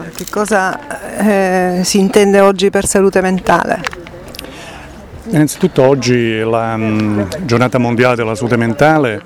Che cosa si intende oggi per salute mentale? Innanzitutto oggi è la giornata mondiale della salute mentale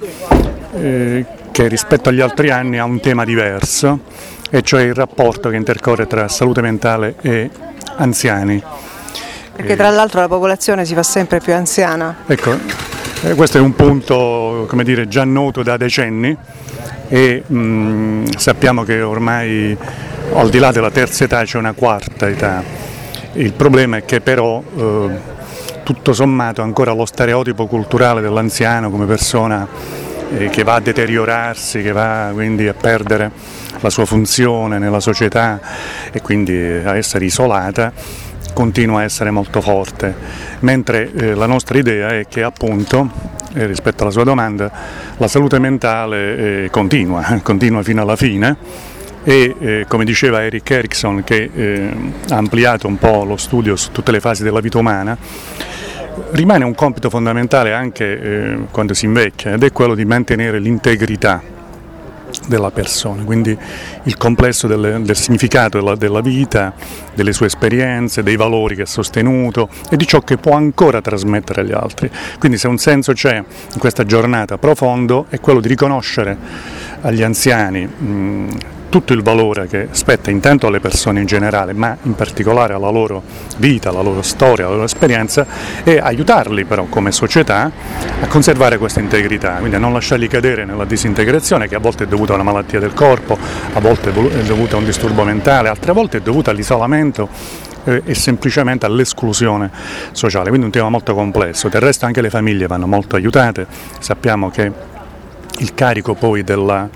che rispetto agli altri anni ha un tema diverso, e cioè il rapporto che intercorre tra salute mentale e anziani. Perché tra l'altro la popolazione si fa sempre più anziana. Ecco, questo è un punto, come dire, già noto da decenni e sappiamo che ormai al di là della terza età c'è una quarta età. Il problema è che però tutto sommato ancora lo stereotipo culturale dell'anziano come persona che va a deteriorarsi, che va quindi a perdere la sua funzione nella società e quindi a essere isolata, continua a essere molto forte, mentre la nostra idea è che appunto, rispetto alla sua domanda, la salute mentale continua fino alla fine e come diceva Erik Erikson, che ha ampliato un po' lo studio su tutte le fasi della vita umana, rimane un compito fondamentale anche quando si invecchia, ed è quello di mantenere l'integrità della persona, quindi il complesso del significato della vita, delle sue esperienze, dei valori che ha sostenuto e di ciò che può ancora trasmettere agli altri. Quindi se un senso c'è in questa giornata profondo è quello di riconoscere agli anziani tutto il valore che spetta intanto alle persone in generale, ma in particolare alla loro vita, alla loro storia, alla loro esperienza, e aiutarli però come società a conservare questa integrità, quindi a non lasciarli cadere nella disintegrazione, che a volte è dovuta a una malattia del corpo, a volte è dovuta a un disturbo mentale, altre volte è dovuta all'isolamento e semplicemente all'esclusione sociale, quindi un tema molto complesso. Del resto anche le famiglie vanno molto aiutate, sappiamo che il carico poi della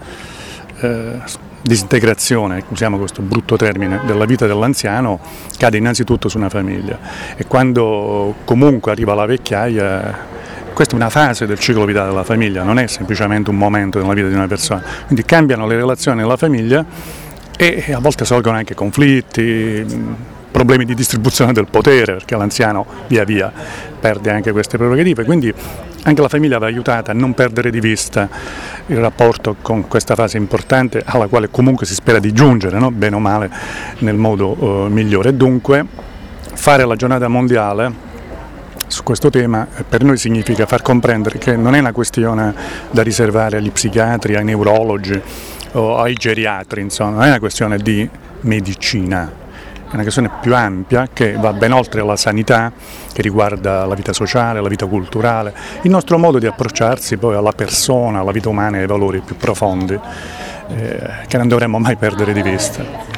disintegrazione, usiamo questo brutto termine, della vita dell'anziano cade innanzitutto su una famiglia, e quando comunque arriva la vecchiaia, questa è una fase del ciclo vitale della famiglia, non è semplicemente un momento nella vita di una persona, quindi cambiano le relazioni nella famiglia e a volte sorgono anche conflitti, problemi di distribuzione del potere, perché l'anziano via via perde anche queste prerogative, quindi anche la famiglia va aiutata a non perdere di vista il rapporto con questa fase importante alla quale comunque si spera di giungere, no? Bene o male, nel modo migliore. Dunque fare la giornata mondiale su questo tema per noi significa far comprendere che non è una questione da riservare agli psichiatri, ai neurologi o ai geriatri, insomma, non è una questione di medicina. È una questione più ampia che va ben oltre la sanità, che riguarda la vita sociale, la vita culturale, il nostro modo di approcciarsi poi alla persona, alla vita umana e ai valori più profondi che non dovremmo mai perdere di vista.